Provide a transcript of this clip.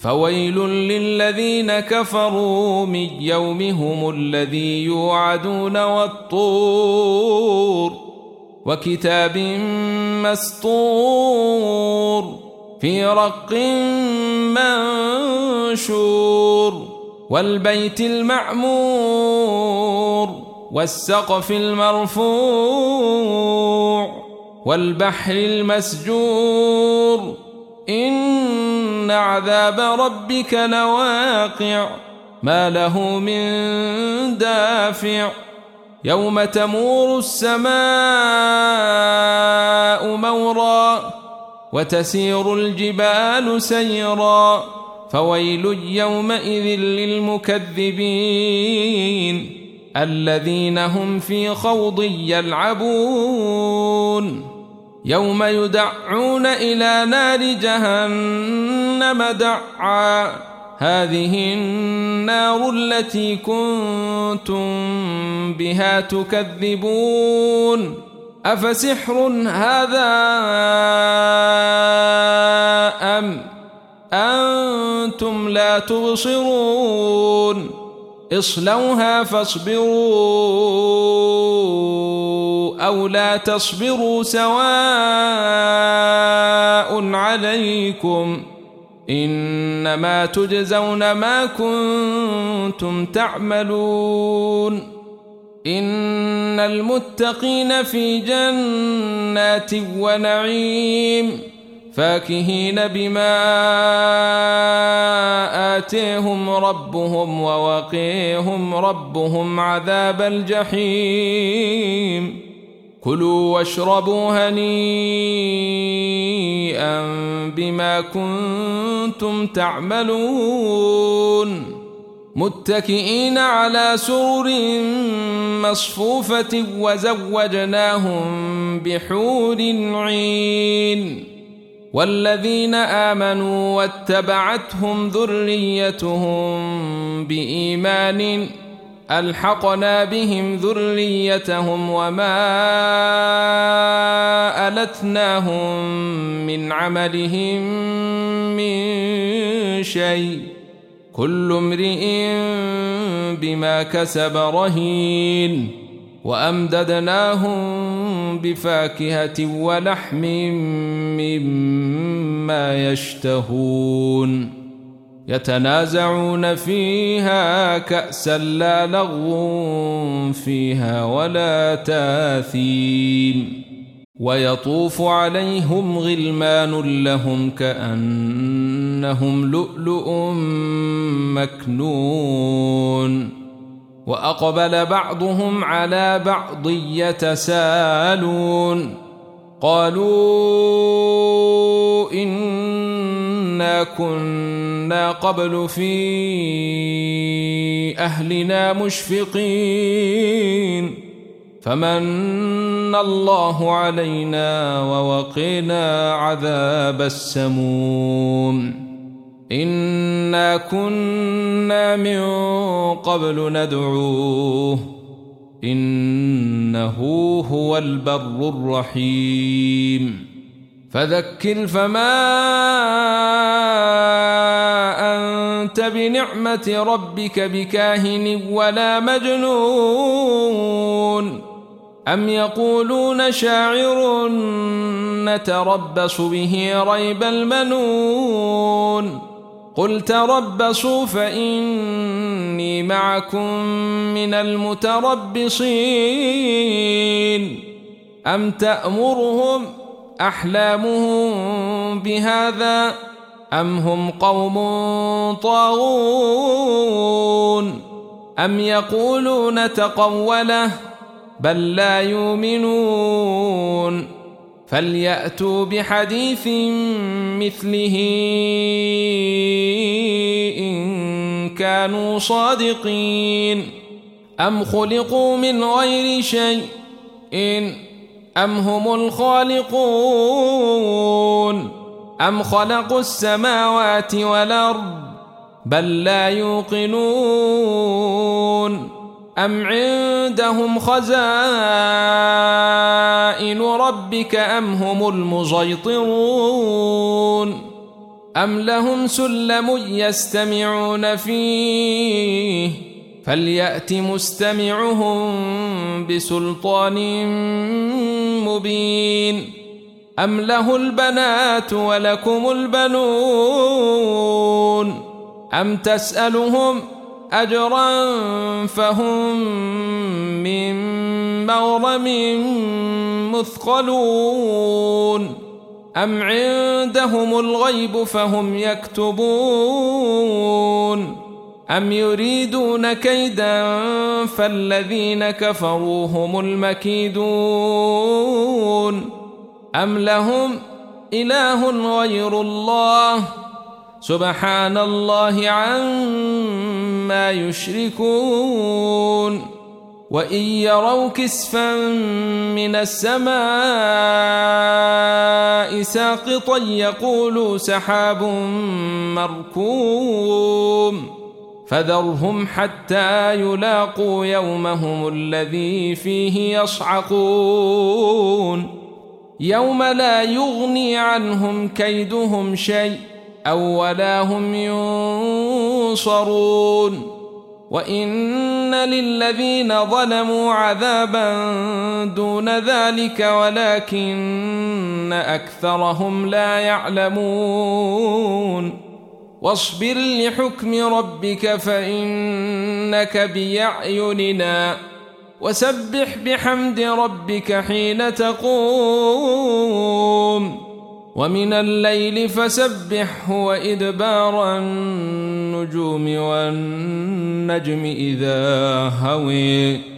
فويل للذين كفروا من يومهم الذي يوعدون والطور وكتاب مسطور في رق منشور والبيت المعمور والسقف المرفوع والبحر المسجور إن عذاب ربك لواقع ما له من دافع يوم تمور السماء مورا وتسير الجبال سيرا فويل يومئذ للمكذبين الذين هم في خوض يلعبون يوم يدعون إلى نار جهنم دعا هذه النار التي كنتم بها تكذبون أفسحر هذا أم أنتم لا تبصرون اصلوها فاصبروا أو لا تصبروا سواء عليكم إنما تجزون ما كنتم تعملون إن المتقين في جنات ونعيم فاكهين بما آتيهم ربهم ووقيهم ربهم عذاب الجحيم كلوا واشربوا هنيئا بما كنتم تعملون متكئين على سرر مصفوفة وزوجناهم بحور عين والذين آمنوا واتبعتهم ذريتهم بإيمان ألحقنا بهم ذريتهم وما ألتناهم من عملهم من شيء كل امرئ بما كسب رهين وأمددناهم بفاكهة ولحم مما يشتهون يتنازعون فيها كأسا لا لغو فيها ولا تاثيم ويطوف عليهم غلمان لهم كأنهم لؤلؤ مكنون وأقبل بعضهم على بعض يتساءلون قالوا إنا كنا قبل في أهلنا مشفقين فمن الله علينا ووقنا عذاب السموم إنا كنا من قبل ندعوه إنه هو البر الرحيم فذكر فما أنت بنعمة ربك بكاهن ولا مجنون أم يقولون شاعر نتربص به ريب المنون قل تربصوا فإني معكم من المتربصين أم تأمرهم أحلامهم بهذا أم هم قوم طاغون أم يقولون تقوله بل لا يؤمنون فليأتوا بحديث مثله إن كانوا صادقين أم خلقوا من غير شيء أم هم الخالقون أم خلقوا السماوات والأرض بل لا يوقنون أم عندهم خزائن ربك أم هم المسيطرون أم لهم سلم يستمعون فيه فليأت مستمعهم بسلطان مبين أم له البنات ولكم البنون أم تسألهم أجرا فهم من مغرم مثقلون أم عندهم الغيب فهم يكتبون أم يريدون كيدا فالذين كفروا هم المكيدون أم لهم إله غير الله سبحان الله عما يشركون وإن يروا كسفا من السماء ساقطا يقولوا سحاب مركوم فذرهم حتى يلاقوا يومهم الذي فيه يصعقون يوم لا يغني عنهم كيدهم شيء أو ولا هم ينصرون وإن للذين ظلموا عذابا دون ذلك ولكن أكثرهم لا يعلمون واصبر لحكم ربك فإنك بأعيننا وسبح بحمد ربك حين تقوم ومن الليل فسبحه وإدبار النجوم والنجم إذا هوي